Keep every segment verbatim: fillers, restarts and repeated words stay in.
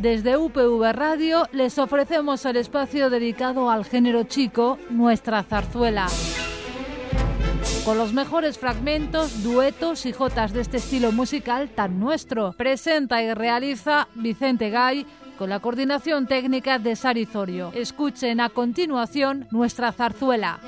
Desde U P V Radio les ofrecemos el espacio dedicado al género chico, Nuestra Zarzuela. Con los mejores fragmentos, duetos y jotas de este estilo musical tan nuestro. Presenta y realiza Vicente Gay con la coordinación técnica de Sari Zorio. Escuchen a continuación Nuestra Zarzuela.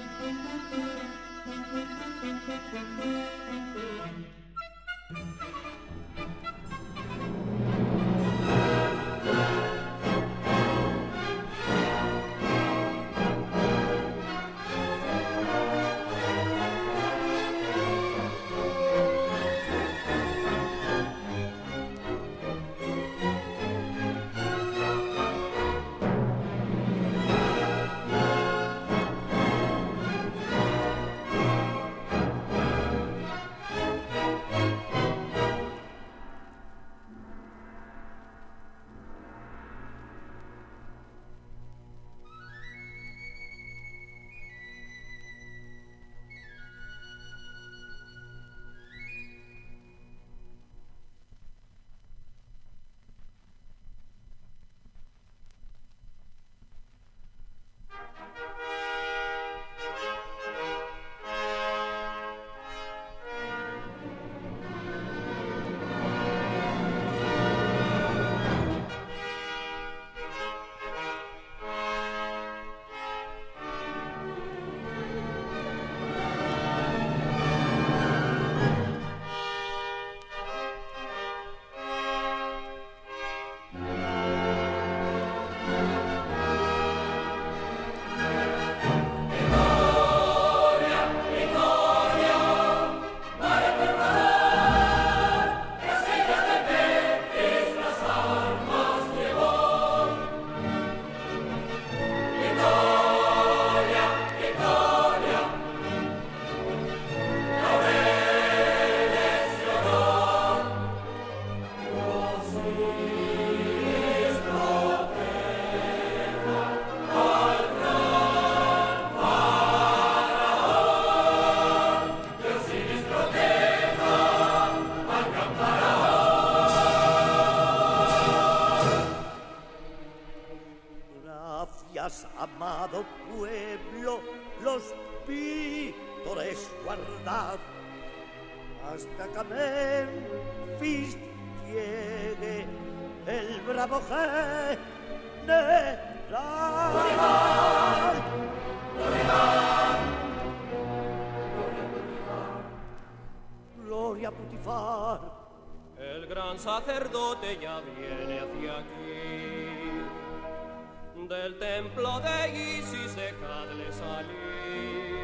Amado pueblo, los pítores guardad, hasta que a Memphis llegue el bravo general. ¡Putifar! ¡Putifar! ¡Gloria a Putifar! El gran sacerdote ya viene hacia aquí. Del templo de Isis dejadle salir.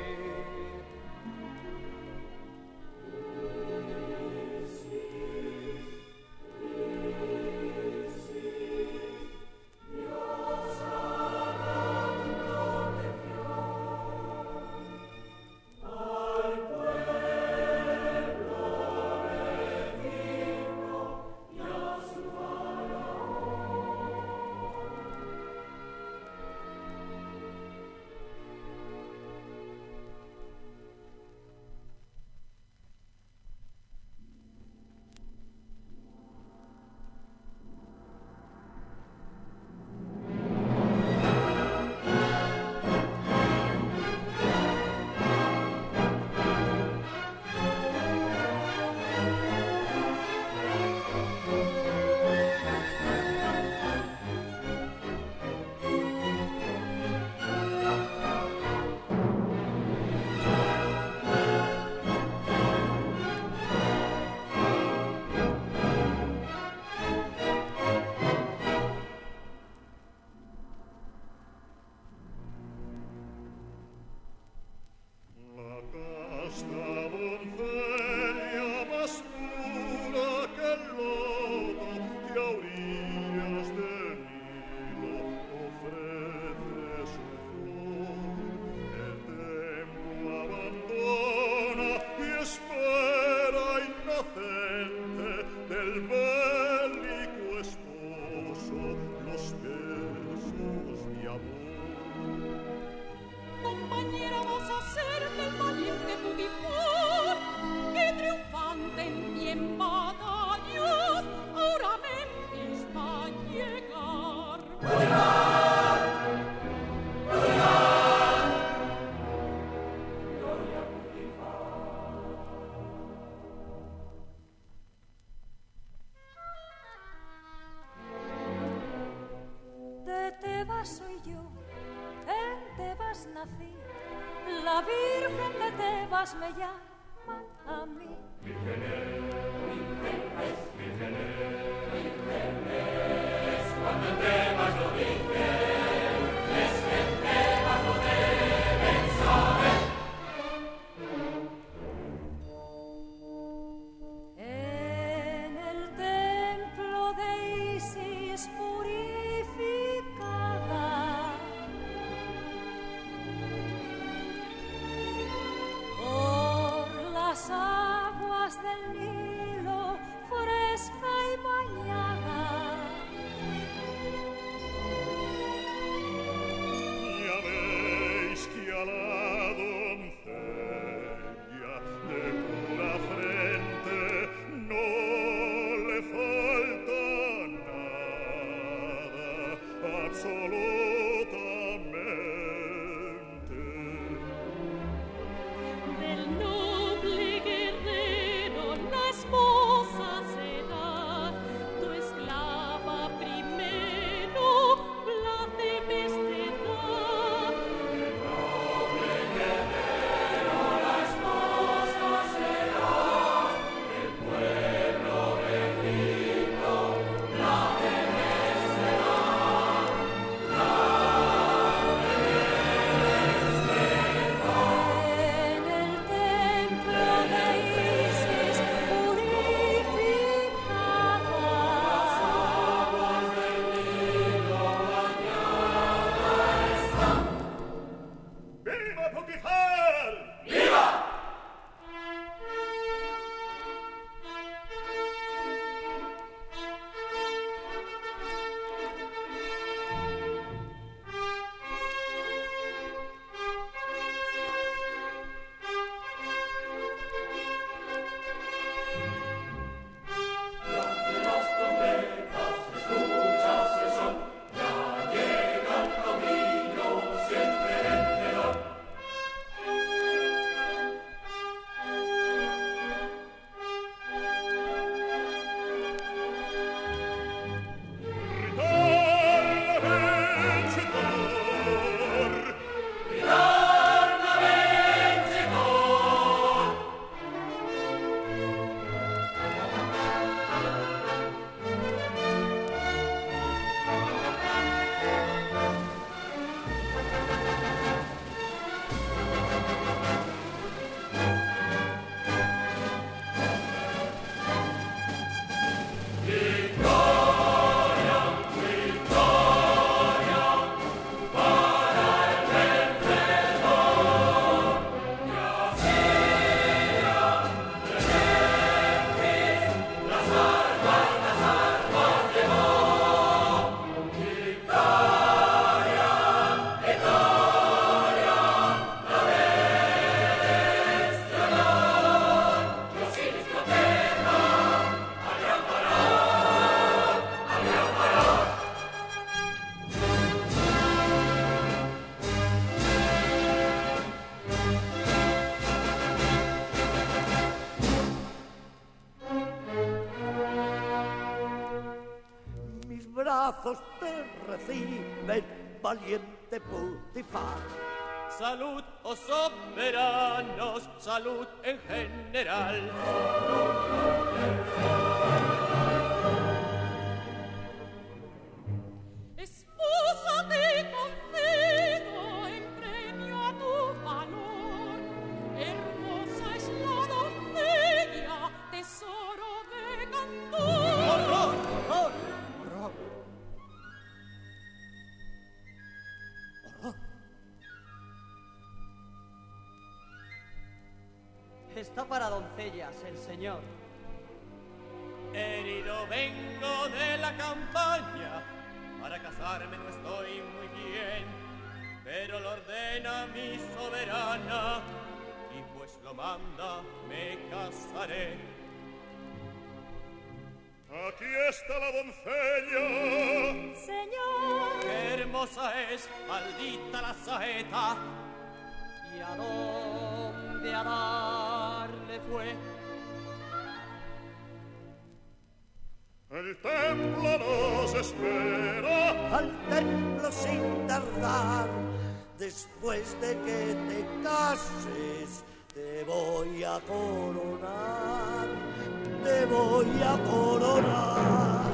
Ella soy yo, en Tebas nací, la Virgen de Tebas me llama a mí. Vírgenes, vírgenes, vírgenes, vírgenes, cuando en Tebas lo dicen, es que en Tebas lo deben saber. En el templo de Isis purificada, por las aguas del Nilo fresca y bañada, ya veis que a la doncella de pura frente no le falta nada, absolutamente. Del noble guerrero la esposa será, tu esclava primero plácemes te da. El noble guerrero la esposa será, el pueblo bendito la plácemes será, la plácemes será. en el templo de Isis purificada. Aguas del Nilo bañadas están. ¡Viva Potifar! ¡Viva! De las trompetas escuchas el son, ya llega el caudillo siempre vencedor. Ritorna vincitor! Ritorna vincitor! Victoria, victoria para el vencedor. Ya sean de Memphis, las armas, las armas llevó. Victoria, victoria, la bestia honor. Los Iris proteja al gran faraón, al gran faraón. Mis brazos te reciben, valiente Potifar. Salud, oh soberanos, salud en general. Esposa te concedo en premio a tu valor. Hermosa es la doncella, tesoro de candor. ¡Horror, horror! Está para doncellas el señor. Herido vengo de la campaña, para casarme no estoy muy bien, pero lo ordena mi soberana, y pues lo manda, me casaré. Aquí está la doncella. Señor, ¡Qué hermosa es, maldita la saeta! ¿Y a dónde a darle fue? El templo nos espera. Al templo sin tardar. Después de que te cases, te voy a coronar. Te voy a coronar.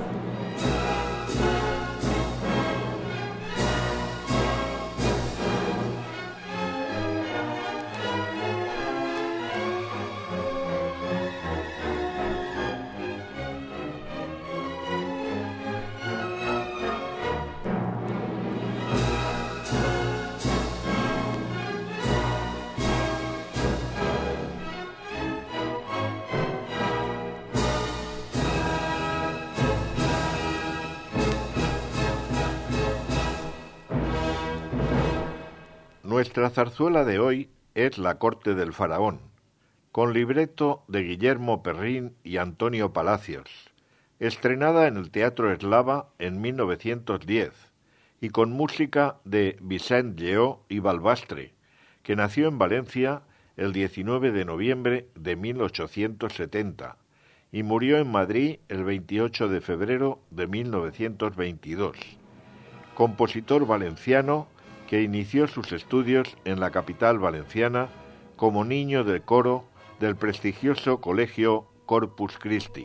Nuestra zarzuela de hoy es La corte del faraón, con libreto de Guillermo Perrín y Antonio Palacios, estrenada en el Teatro Eslava en mil novecientos diez, y con música de Vicent Lleó y Balbastre, que nació en Valencia el diecinueve de noviembre de mil ochocientos setenta y murió en Madrid el veintiocho de febrero de mil novecientos veintidós. Compositor valenciano que inició sus estudios en la capital valenciana como niño del coro del prestigioso colegio Corpus Christi.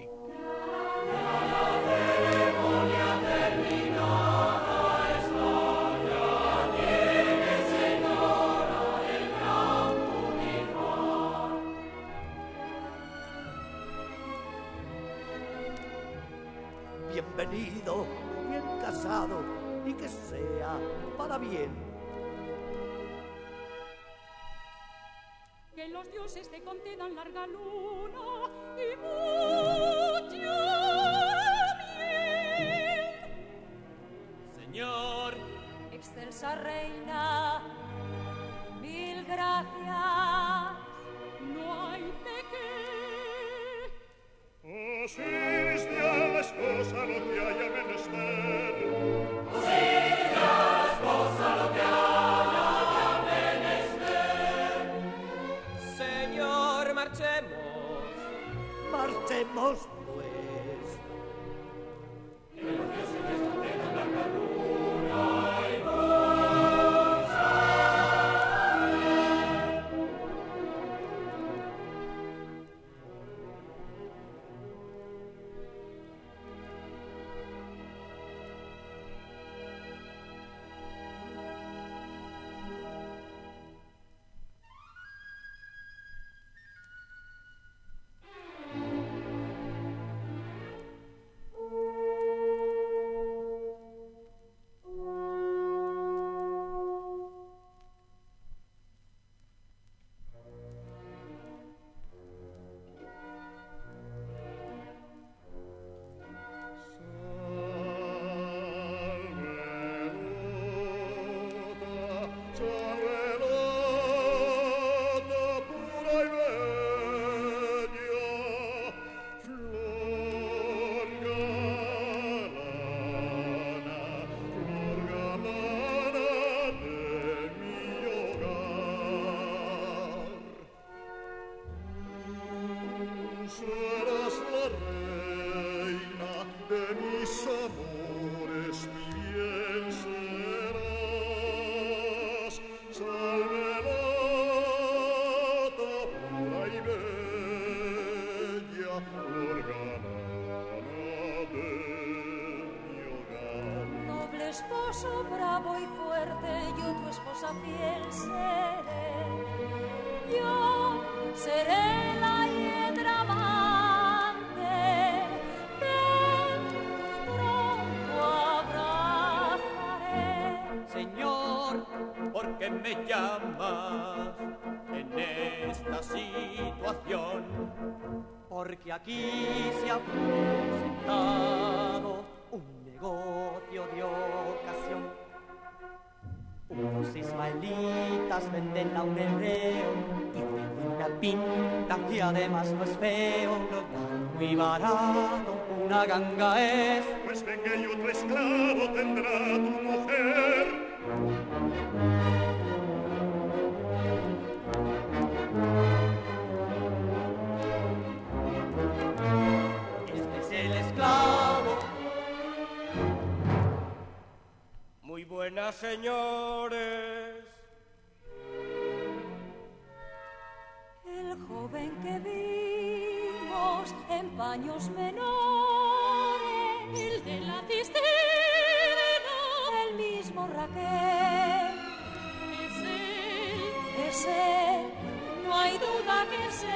Bienvenido, bien casado, y que sea para bien. Que los dioses te concedan larga luna y mucha miel. Señor, Excelsa reina, mil gracias. no hay de qué. Asiste a la esposa lo que haya menester. Asiste a la esposa lo que haya menester. Señor, marchemos. Marchemos, pues. Que los dioses les concedan larga luna y esposo bravo y fuerte, yo tu esposa fiel seré. Yo seré la hiedra amante que tu tronco abrazaré. Señor, ¿por qué me llamas en esta situación? porque aquí se ha presentado un negocio de ocasión. Unos ismaelitas venden a un hebreo y tiene una pinta que además no es feo. Muy barato, una ganga es. Pues venga y otro esclavo tendrá tu mujer. Este es el esclavo señores. El joven que vimos en paños menores, el de la cisterna, el mismo Raquel, es él, es él, no hay duda que es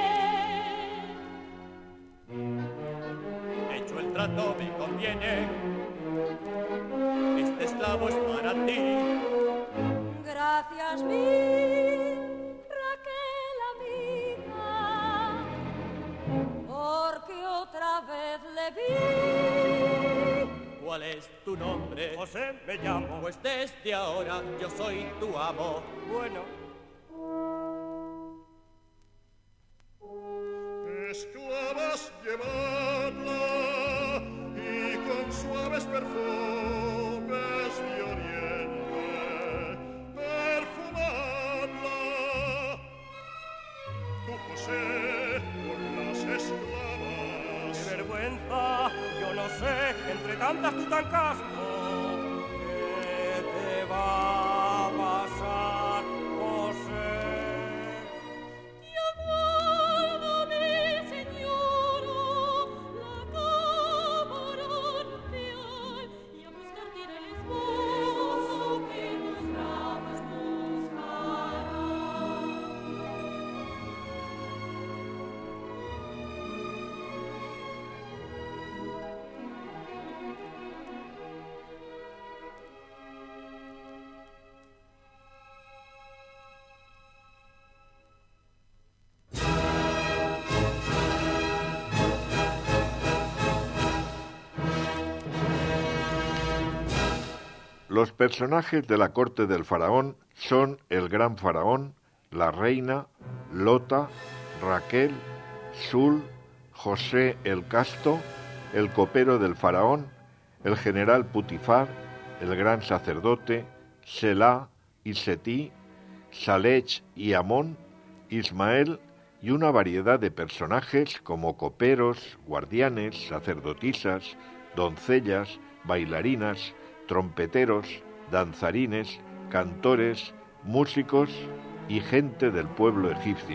él. Hecho el trato me conviene, este esclavo es para ti. Gracias mil, Raquel amiga, porque otra vez le vi. ¿Cuál es tu nombre? José me llamo. Pues desde ahora yo soy tu amo. Bueno. Esclavas llevadla y con suaves perfumes de oriente perfumadla. Tú, José, con las esclavas. ¡Qué vergüenza! Yo no sé, entre tantas tú tan casto, ¿qué te va a pasar, José? Los personajes de la corte del faraón son el gran faraón, la reina, Lota, Raquel, Sul, José el Casto, el copero del faraón, el general Putifar, el gran sacerdote, Selá y Setí, Salech y Amón, Ismael y una variedad de personajes como coperos, guardianes, sacerdotisas, doncellas, bailarinas, trompeteros, danzarines, cantores, músicos y gente del pueblo egipcio.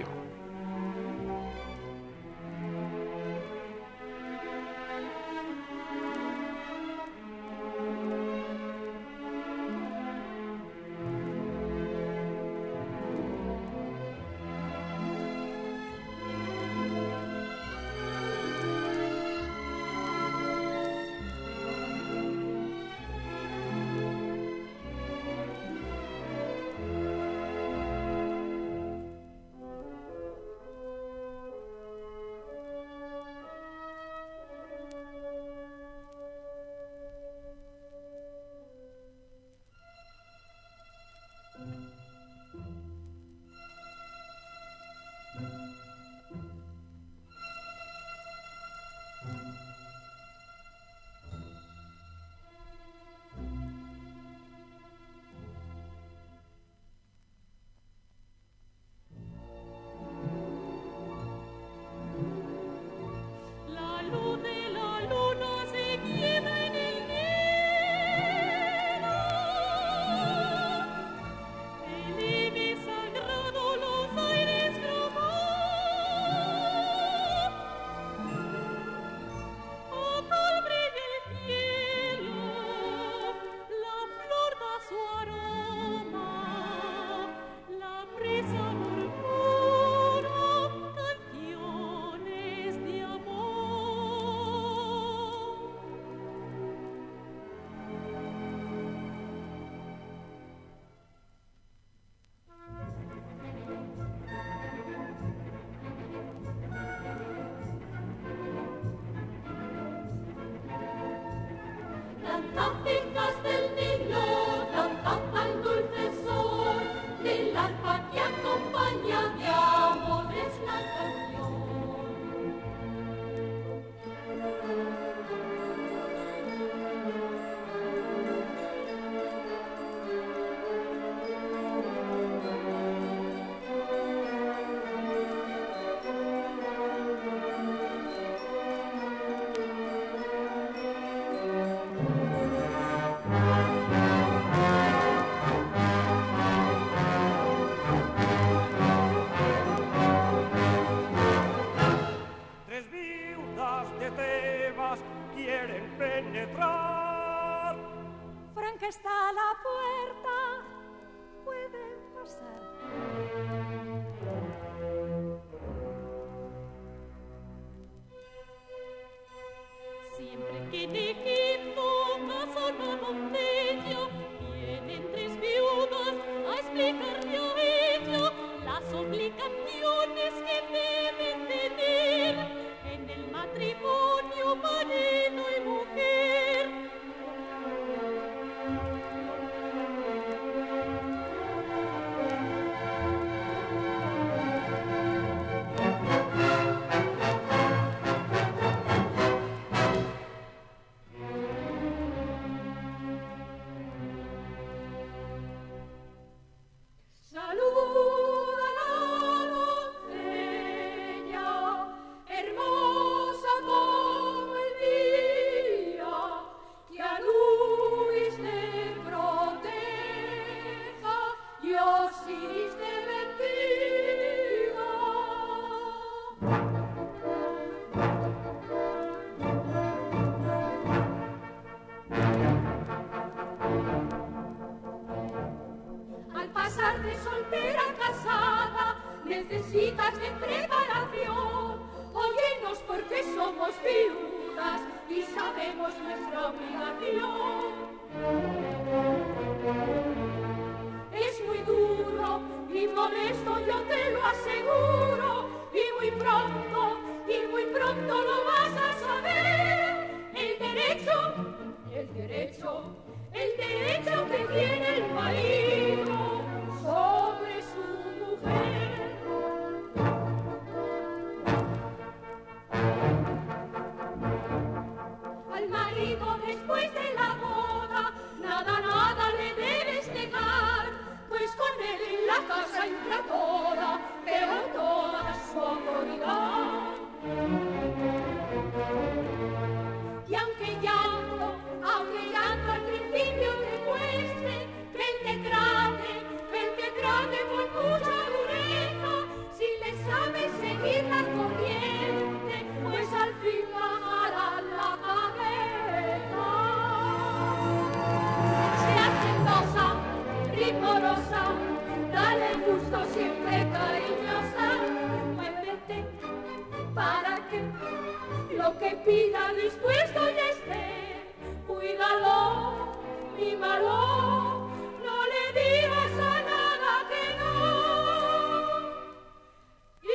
Osiris de Al pasar de soltera a casada, necesitas de preparación. Óyenos porque somos viudas y sabemos nuestra obligación. Es muy duro y molesto, yo te lo aseguro, y muy pronto, y muy pronto lo vas a saber. El derecho, el derecho, el derecho que tiene el marido sobre su mujer. Al marido después de la boda, nada, nada le debes negar, pues con él en la casa entra toda, pero toda su autoridad. Y aunque llanto, aunque llanto al principio te muestre, que él te trate, que él te trate con mucha dureza, si le sabes seguir la corriente, pues al fin bajará la cabeza. Sea hacendosa, rigorosa, dale gusto siempre cariñosa, muévete para que lo que pida dispuesto ya esté. Cuídalo, mímalo, no le digas a nada que no. Y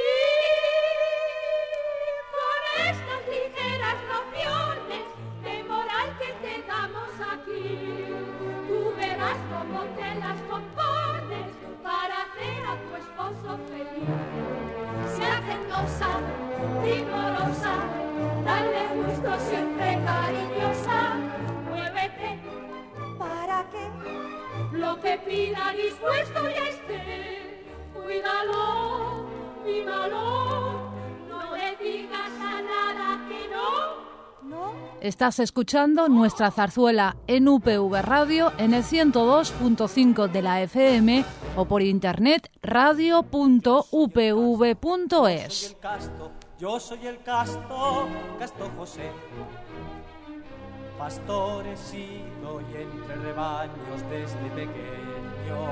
con estas ligeras nociones de moral que te damos aquí, tú verás cómo te las compones para hacer a tu esposo feliz. Sea hacendosa, rigorosa, dale gusto siempre cariñosa, muévete para que lo que pida dispuesto ya esté. Cuídalo, mímalo, no le digas a nada que no. ¿No? Estás escuchando nuestra zarzuela en U P V Radio en el ciento dos punto cinco de la F M o por internet radio punto u p v punto es. Yo soy el casto, casto José. Pastor he sido y entre rebaños desde pequeño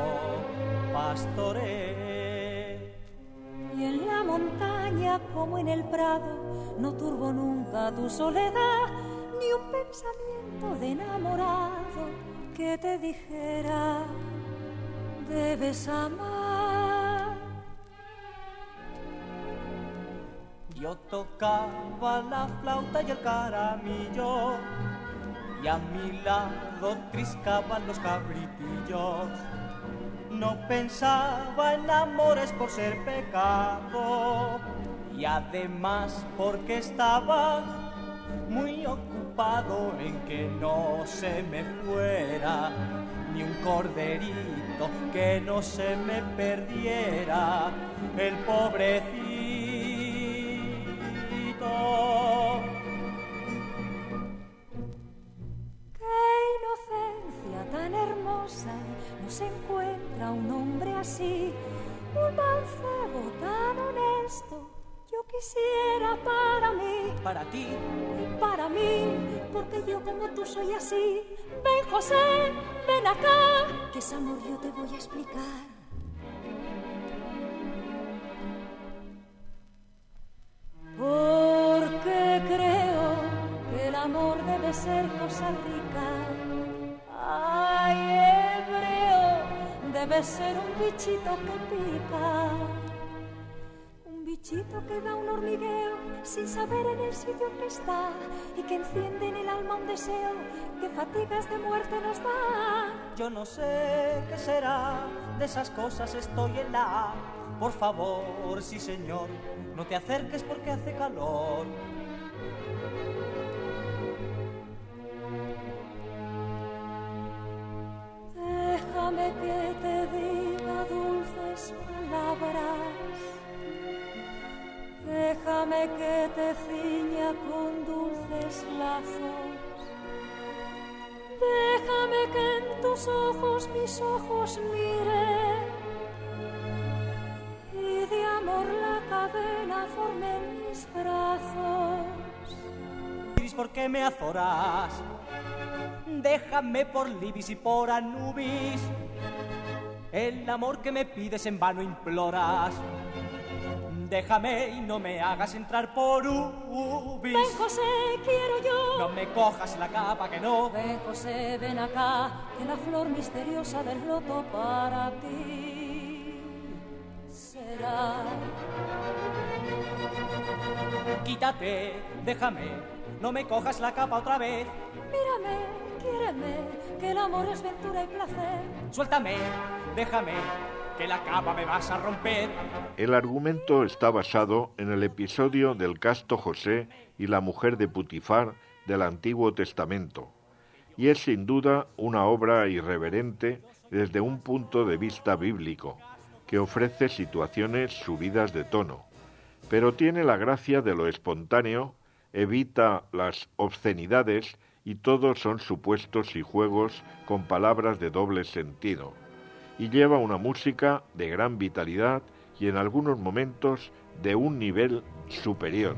pastoré. Y en la montaña como en el prado no turbo nunca tu soledad, ni un pensamiento de enamorado que te dijera debes amar. Yo tocaba la flauta y el caramillo, y a mi lado triscaban los cabritillos. No pensaba en amores por ser pecado, y además porque estaba muy ocupado en que no se me fuera ni un corderito, que no se me perdiera el pobrecito. Qué inocencia tan hermosa, no se encuentra un hombre así, un mancebo tan honesto. Yo quisiera para mí, para ti, para mí, porque yo como tú soy así. Ven José, ven acá, que es amor yo te voy a explicar. Porque creo que el amor debe ser cosa rica. Ay, hebreo, debe ser un bichito que pica. Un bichito que da un hormigueo sin saber en el sitio que está, y que enciende en el alma un deseo que fatigas de muerte nos da. Yo no sé qué será, de esas cosas estoy en la... Por favor, sí señor, no te acerques porque hace calor. Déjame que te diga dulces palabras, déjame que te ciña con dulces lazos, déjame que en tus ojos mis ojos miren ¿por qué me azoras? Déjame por Libis y por Anubis, el amor que me pides en vano imploras. Déjame y no me hagas entrar por Ubis. Ven, José, quiero yo. No me cojas la capa, que no. Ven, José, ven acá, que la flor misteriosa del loto para ti será. Quítate, déjame, no me cojas la capa otra vez. Mírame, quiéreme, que el amor es ventura y placer. Suéltame, déjame, que la capa me vas a romper. El argumento está basado en el episodio del casto José y la mujer de Putifar del Antiguo Testamento, y es sin duda una obra irreverente desde un punto de vista bíblico, que ofrece situaciones subidas de tono, pero tiene la gracia de lo espontáneo, evita las obscenidades y todos son supuestos y juegos con palabras de doble sentido, y lleva una música de gran vitalidad y en algunos momentos de un nivel superior.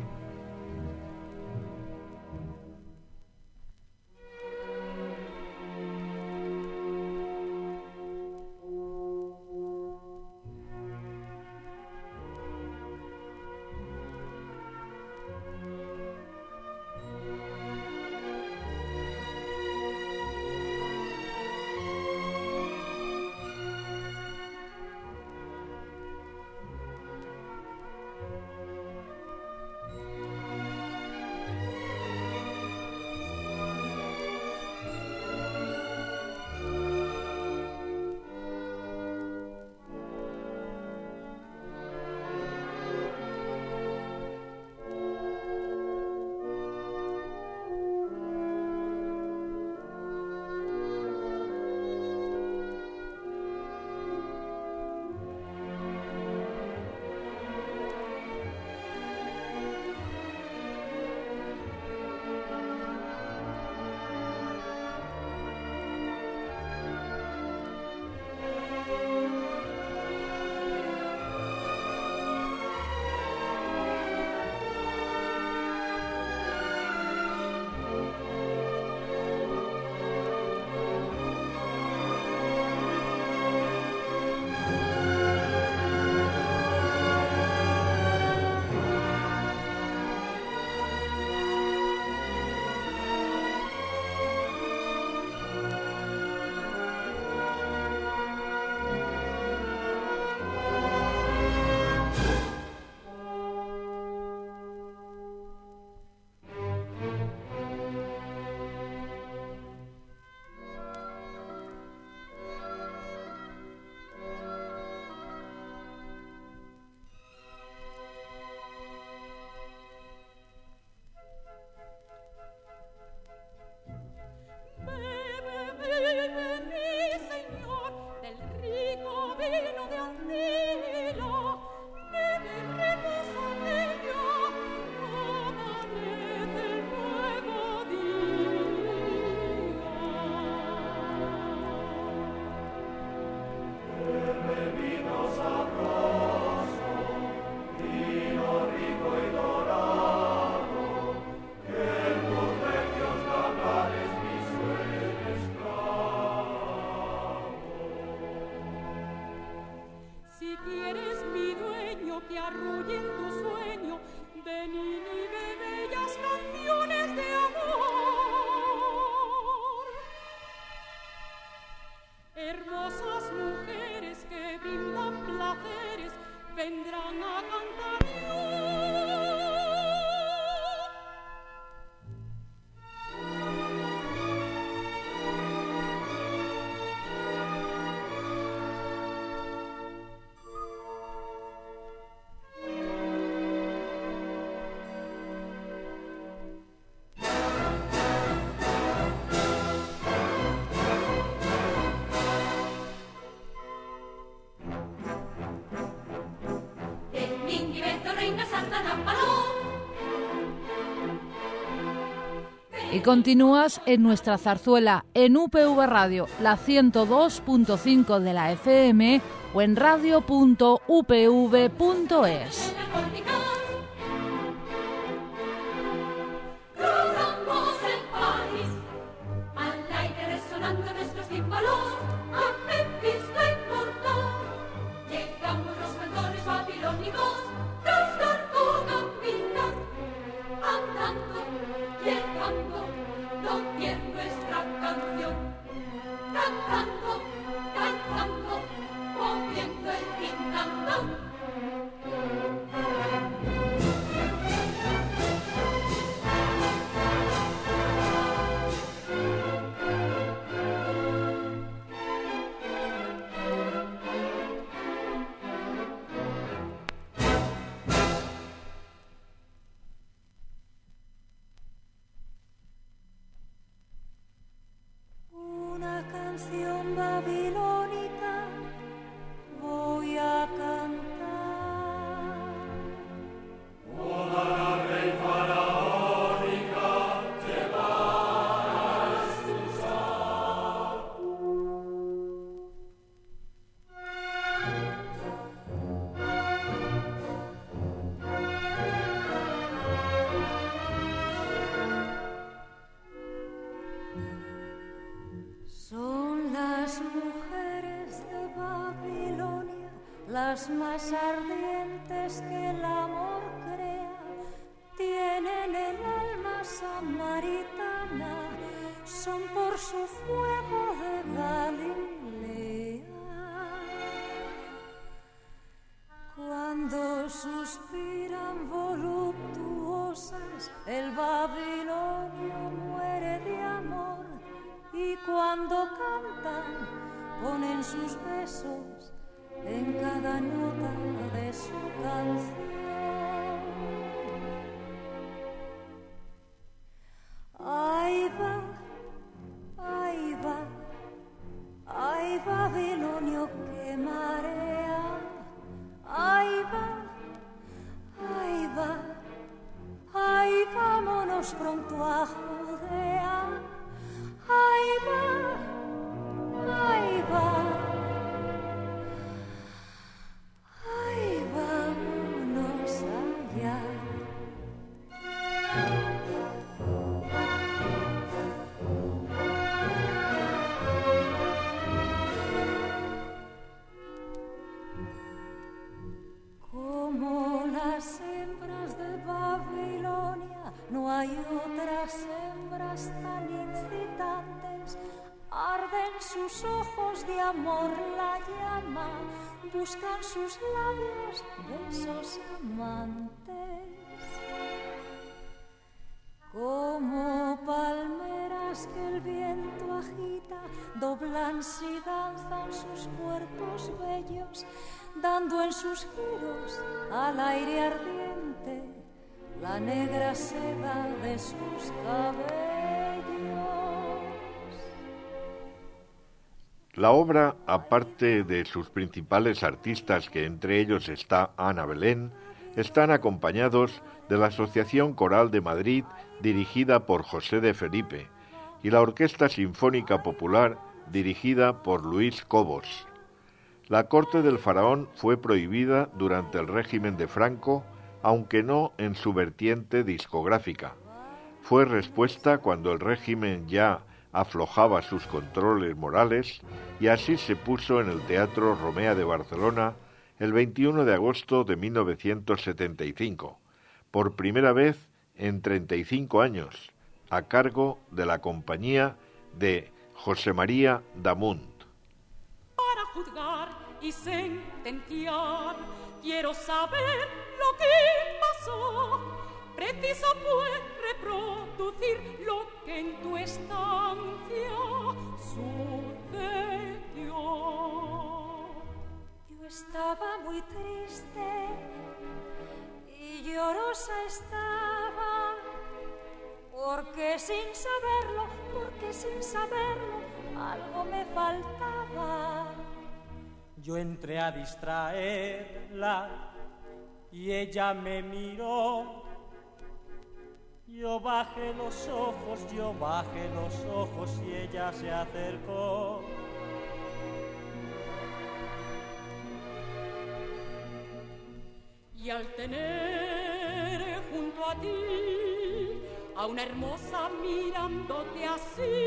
Y continúas en nuestra zarzuela en U P V Radio, la ciento dos punto cinco de la F M o en radio punto u p v punto es. Cruzan Babilonia, las más ardientes que el amor crea, tienen el alma samaritana, son por su fuego de Galilea. Cuando suspiran voluptuosas, el Babilonio muere de amor, y cuando cantan, ponen sus besos en cada nota de su canción. Ahí va, ahí va, ay Babilonio que marea. Ahí va, ahí va, ahí vámonos pronto a Judea. Ahí va, ahí va, ahí vámonos allá. Como las hembras de Babilonia, no hay otras hembras tan incitantes. Arden sus ojos de amor la llama, buscan sus labios besos amantes. Como palmeras que el viento agita, doblanse y danzan sus cuerpos bellos, dando en sus giros al aire ardiente la negra seda de sus cabellos. La obra, aparte de sus principales artistas, que entre ellos está Ana Belén, están acompañados de la Asociación Coral de Madrid, dirigida por José de Felipe, y la Orquesta Sinfónica Popular, dirigida por Luis Cobos. La corte del faraón fue prohibida durante el régimen de Franco, aunque no en su vertiente discográfica. Fue respuesta cuando el régimen ya aflojaba sus controles morales, y así se puso en el Teatro Romea de Barcelona el veintiuno de agosto de mil novecientos setenta y cinco, por primera vez en treinta y cinco años, a cargo de la compañía de José María Damunt. Para juzgar y sentenciar, quiero saber lo que pasó. Preciso pues reproducir lo que en tu estancia sucedió. Yo estaba muy triste y llorosa estaba, porque sin saberlo, porque sin saberlo, algo me faltaba. Yo entré a distraerla y ella me miró. Yo bajé los ojos, yo bajé los ojos y ella se acercó. Y al tener junto a ti a una hermosa mirándote así,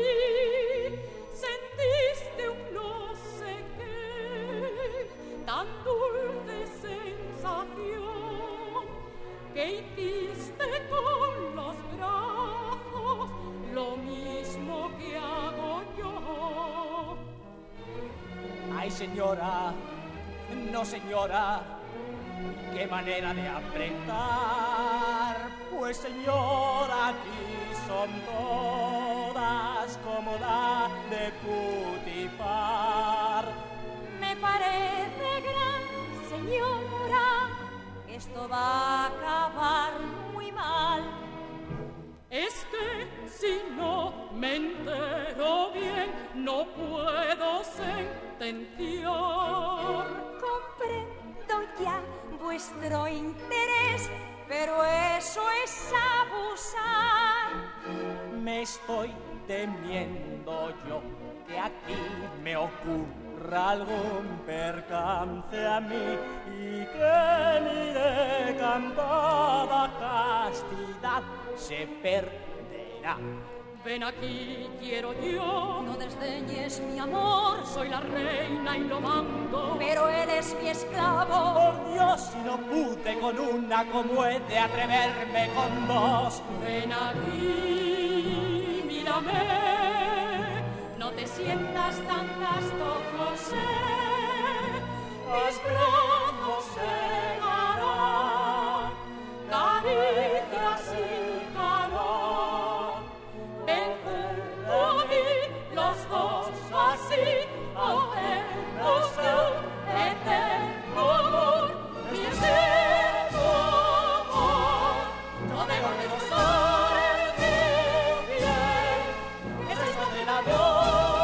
sentiste un no sé qué, tan dulce sensación, que hiciste con los brazos lo mismo que hago yo. Ay, señora, no, señora, qué manera de apretar. Pues, señora, aquí son todas como la de Putifar. Me parece gran, señora, que esto va a acabar muy mal. Es que si no me entero bien, no puedo sentenciar. Comprendo ya vuestro interés, pero eso es abusar. Me estoy temiendo yo que aquí me ocurra algún percance a mí, y que mi decantada castidad se perderá Ven aquí, quiero yo. No desdeñes mi amor. Soy la reina y lo mando. Pero eres mi esclavo. Por Dios, si no pude con una, ¿cómo he de atreverme con dos? Ven aquí, mírame. No te sientas tan casto, José. Mis brazos segarán caricias y calor. Ven junto a mí, los dos así, hacemos un eterno amor. Mi eterno amor, no debo regozar mi bien. Esa es la del amor.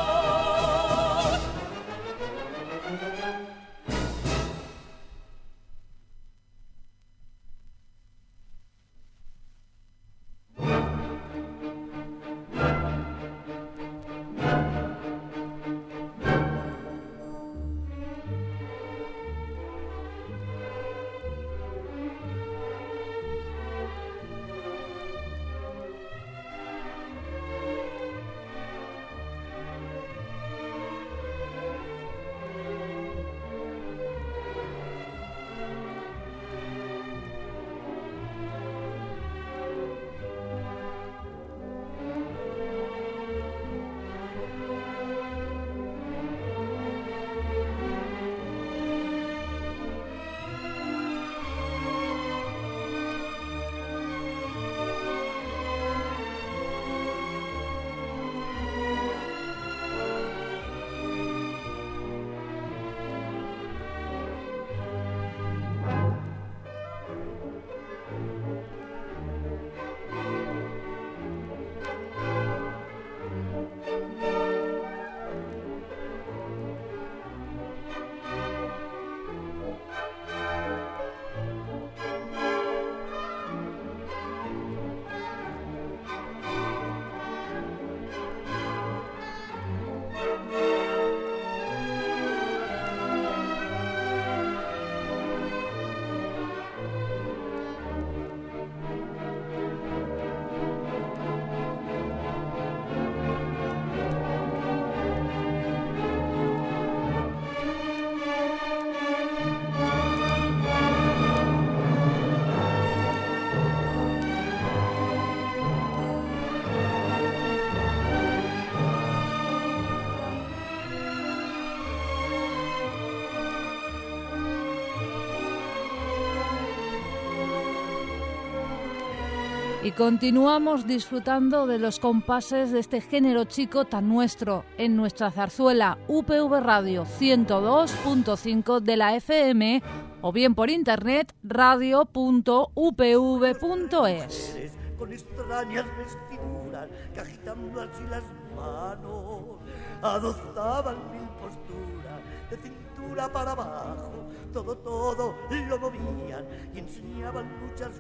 Y continuamos disfrutando de los compases de este género chico tan nuestro en nuestra zarzuela U P V Radio ciento dos punto cinco de la F M o bien por internet radio punto u p v punto es. Con extrañas vestiduras que agitando así las manos adoptaban mil posturas de cintura para abajo, todo, todo lo movían y enseñaban muchas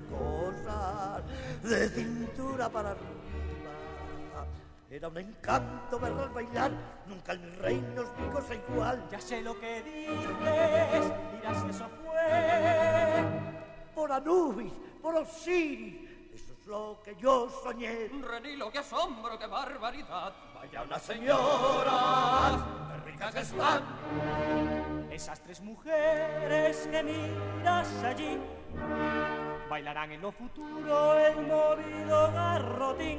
cosas de cintura para arriba. Era un encanto verlas bailar, nunca en mis reinos vi cosa igual. Ya sé lo que dices, dirás que eso fue por Anubis, por Osiris, eso es lo que yo soñé. Renilo, qué asombro, qué barbaridad. Vaya unas señoras, qué ricas que están. Esas tres mujeres que miras allí bailarán en lo futuro el movido garrotín.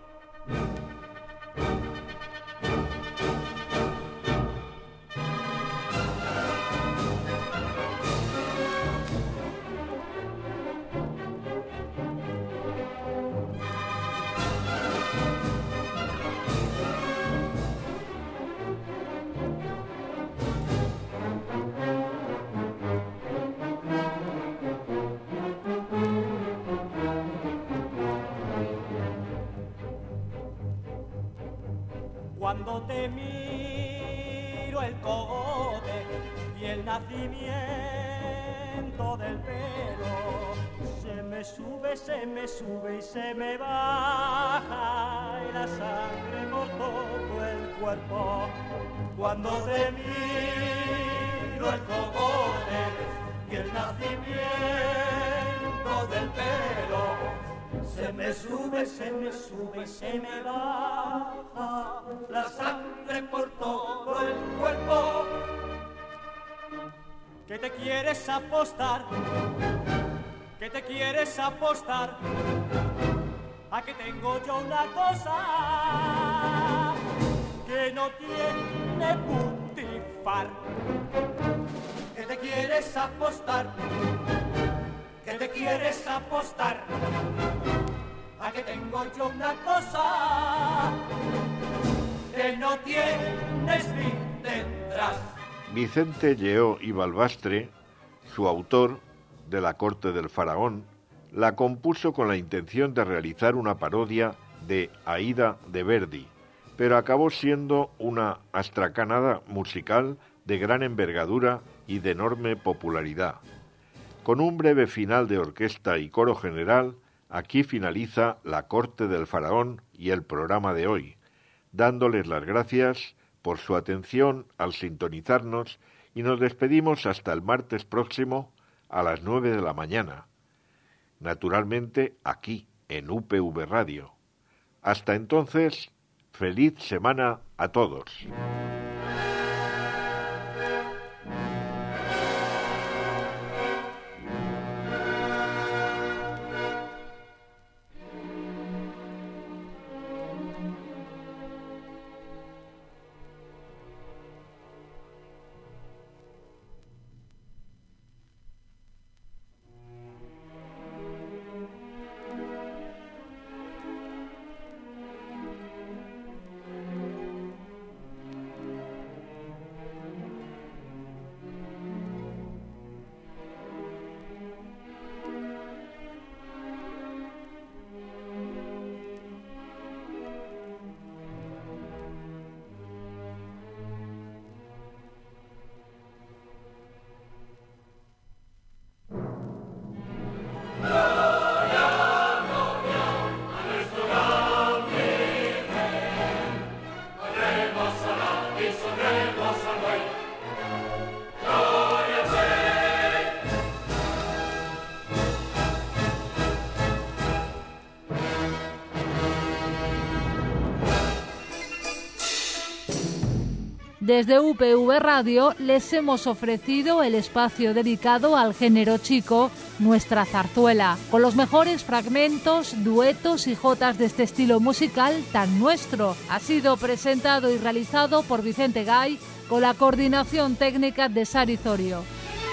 Cuando te miro el cogote y el nacimiento del pelo, se me sube, se me sube y se me baja y la sangre por todo el cuerpo. Cuando te miro el cogote y el nacimiento del pelo, se Se me sube, se me sube y se me baja la sangre por todo el cuerpo. ¿Qué te quieres apostar? ¿Qué te quieres apostar? A que tengo yo una cosa que no tiene putifar. ¿Qué te quieres apostar? ¿Qué te quieres apostar? A que tengo yo una cosa que no tienes ni tendrás. Vicente Lleó y Balbastre, su autor, de La corte del faraón, la compuso con la intención de realizar una parodia de Aída de Verdi, pero acabó siendo una astracanada musical de gran envergadura y de enorme popularidad. Con un breve final de orquesta y coro general, aquí finaliza La corte del faraón y el programa de hoy, dándoles las gracias por su atención al sintonizarnos y nos despedimos hasta el martes próximo a las nueve de la mañana, naturalmente aquí en U P V Radio. Hasta entonces, feliz semana a todos. Desde U P V Radio les hemos ofrecido el espacio dedicado al género chico, Nuestra Zarzuela, con los mejores fragmentos, duetos y jotas de este estilo musical tan nuestro. Ha sido presentado y realizado por Vicente Gay, con la coordinación técnica de Sari Zorio.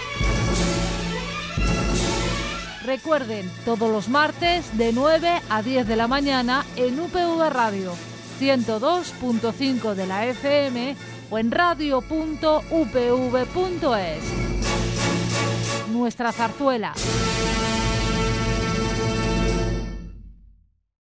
Recuerden, todos los martes de nueve a diez de la mañana en U P V Radio, ciento dos punto cinco de la F M o en radio punto u p v punto es. Nuestra Zarzuela.